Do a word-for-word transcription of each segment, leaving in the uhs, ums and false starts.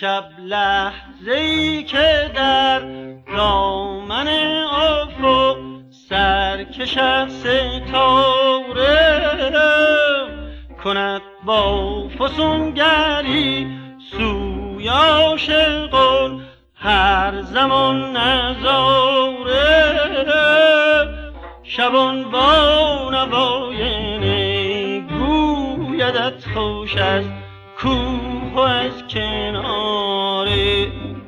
شب لحظه‌ای که در دامن افق سرکشد ستاره کند با فسونگری سوی عاشقان هر زمان نظاره شبان با نوای نی گویدت خوش است کوه از کناره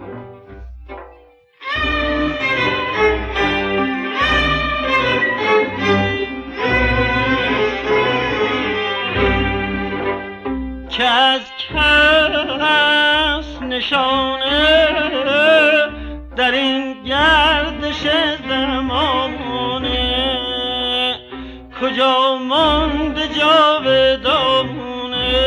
که از کس نشانه در این گردش زمانه کجا مانده جاودانه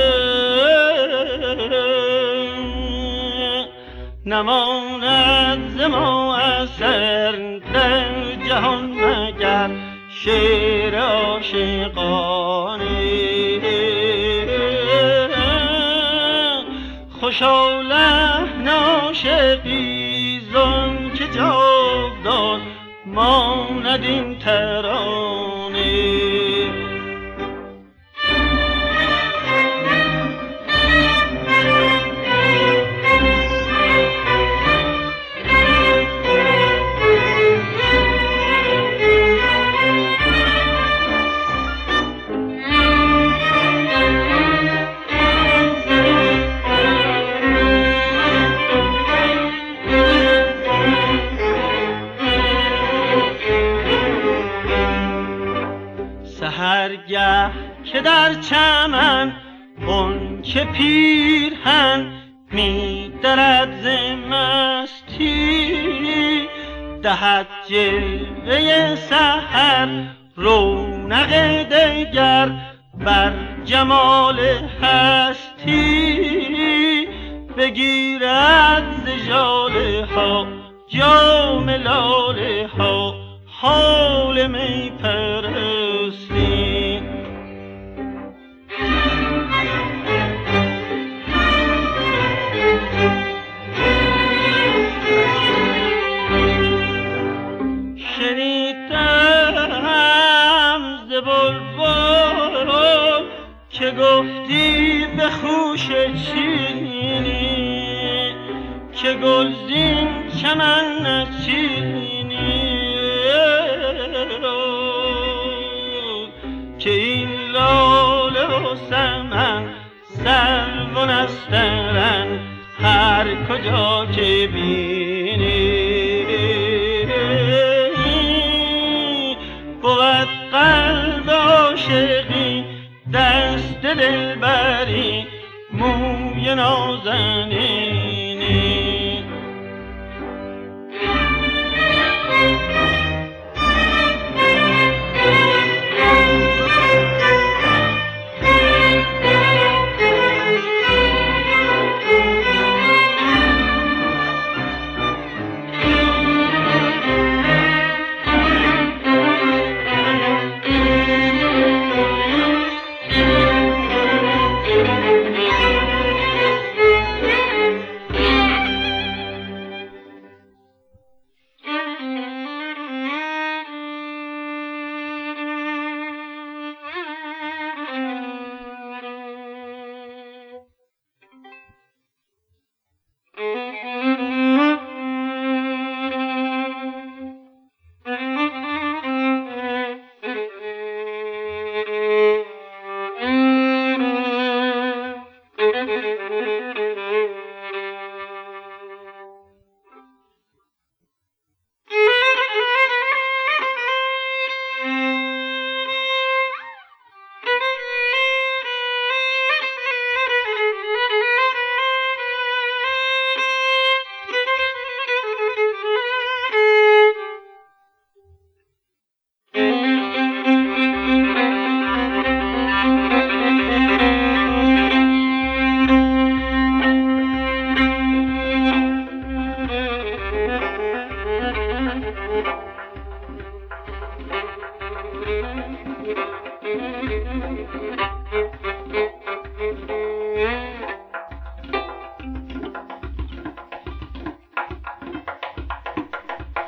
نماند ز ما اثر در جهان مگر شعر عاشقانه خوشا لحن عاشقی زان که جاودان ماند این ترانه سحرگه که در چمن غنچه پیرهن می درد ز مستی دهد جلوه سحر رونق دگر بر جمال هستی بگیرد ز ژاله ها جام لاله ها حال می پرستی شنیدم ز بلبل که گفتی به خوش چینی که گلزین چمن نچینی که این لاله و سمن سرو و نسترن هر کجا که بینی بود قلب عاشقی دست دلبری موی نازنینی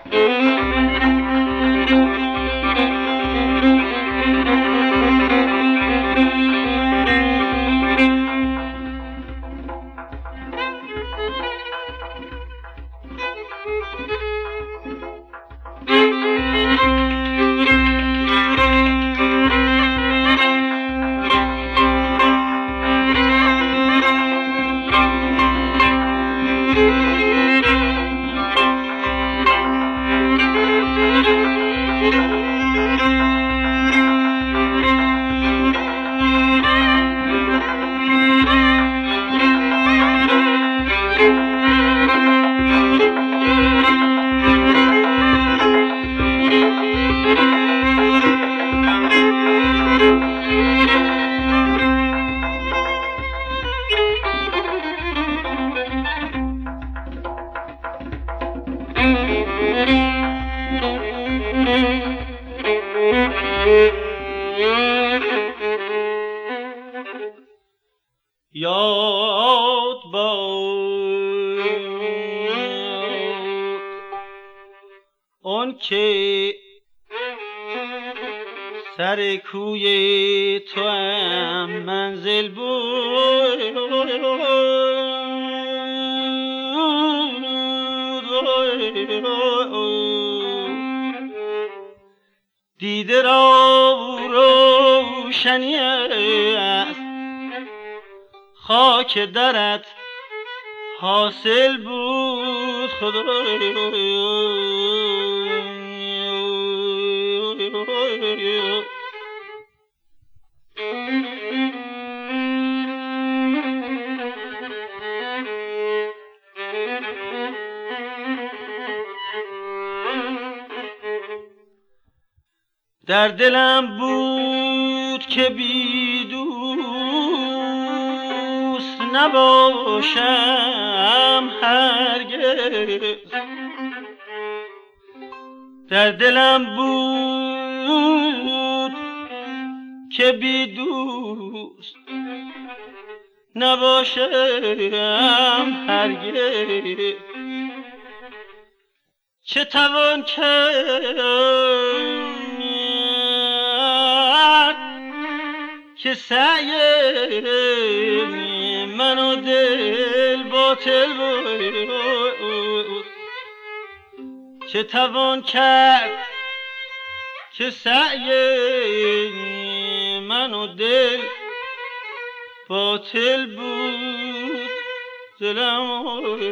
یاد باد آن که سر کوی تو هم منزل بود، دیده را روشنی است، خاک درت حاصل بود خدایا. در دلم بود که بی دوست نباشم هرگز، در دلم بود که بی دوست نباشم هرگز. چه توان کرد که سعی من و دل باطل بود، چه توان کرد که سعی من و دل باطل بود. دلم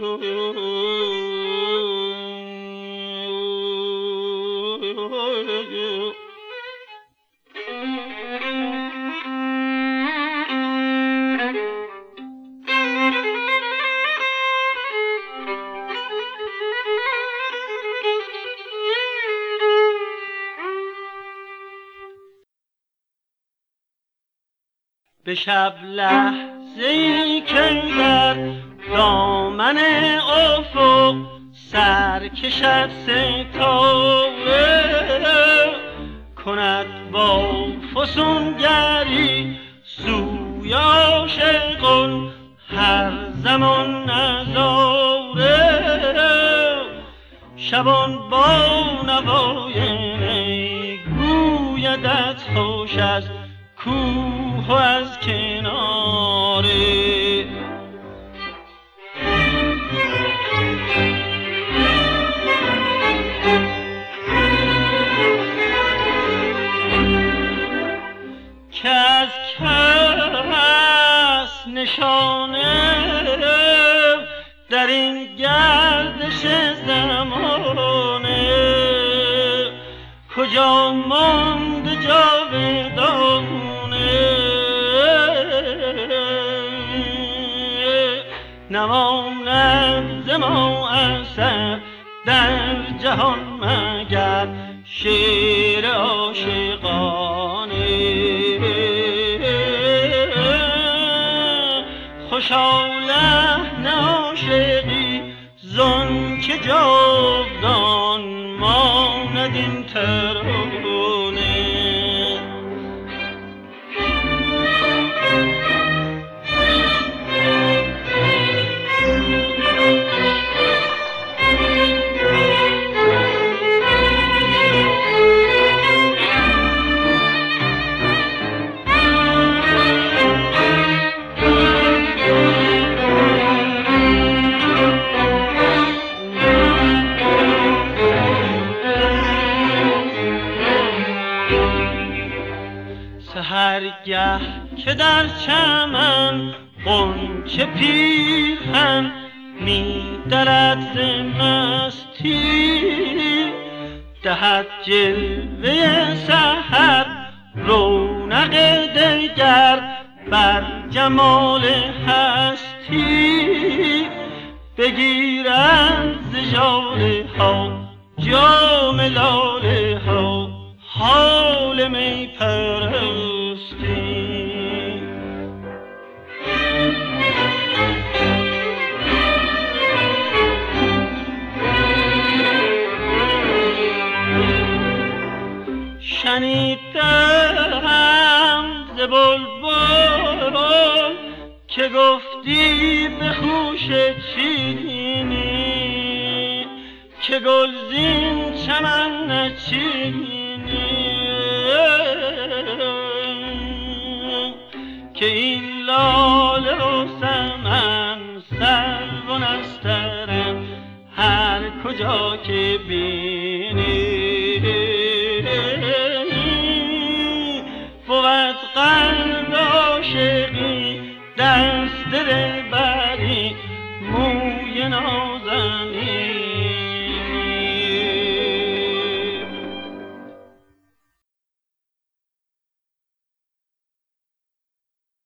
به شب لحظه‌ای که در دامن افق سر کشد ستاره، کند با فسونگری سوی عاشقان هر زمان نظاره. شبان با نوای نی گویدت خوش از کوه و از کناره. که از کس نشانه در این گردش زمانه، کجا مانده جاودانه. نماند ز ما اثر در جهان مگر شعر عاشقانه. خوشا لحن عاشقی زان که جاودان ماند این ترانه. هرگه که در چمن غنچه پیرهن می درد ز مستی، دهد جلوه سحر رونق دگر بر جمال هستی، بگیرد ز ژاله ها جام لاله ها حال می پرستی. شنیدم ز بلبل که گفتی به هوش چینی، که گلزین چمن نچینی، که این لاله و سمن سرو و نسترن هر کجا که بینی، بود قلب عاشقی دست دلبری موی نام